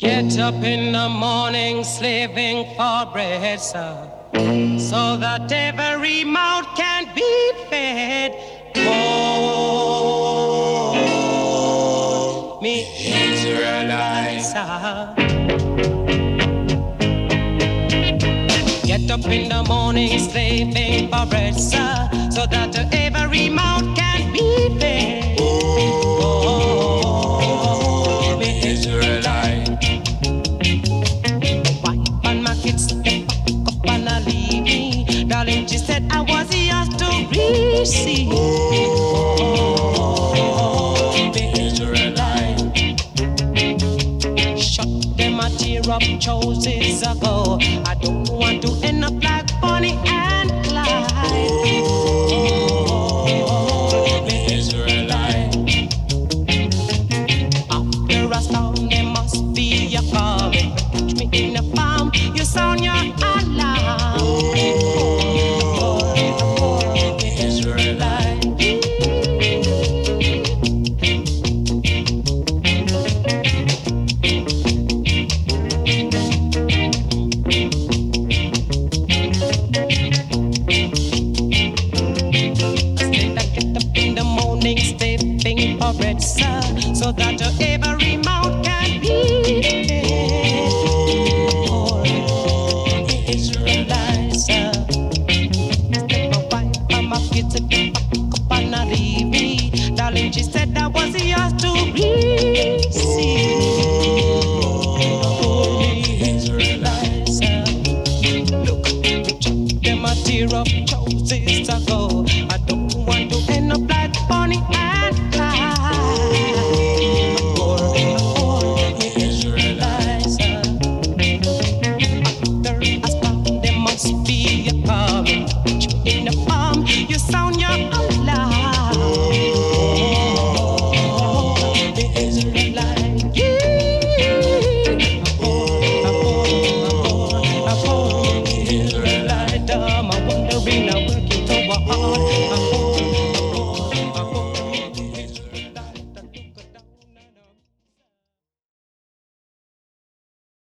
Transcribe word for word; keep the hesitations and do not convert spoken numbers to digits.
Get up in the morning, slaving for bread, sir, so that every mouth can be fed. Oh, me Israelites, sir. Get up in the morning, slaving for bread, sir, so that every mouth can be fed. Oh, me Israelite. Wife and my kids step up and I leave me. Darling, she said I was yours to receive. Oh, me Israelite. Shut them a tear up choices ago. I don't want to end up like Bonnie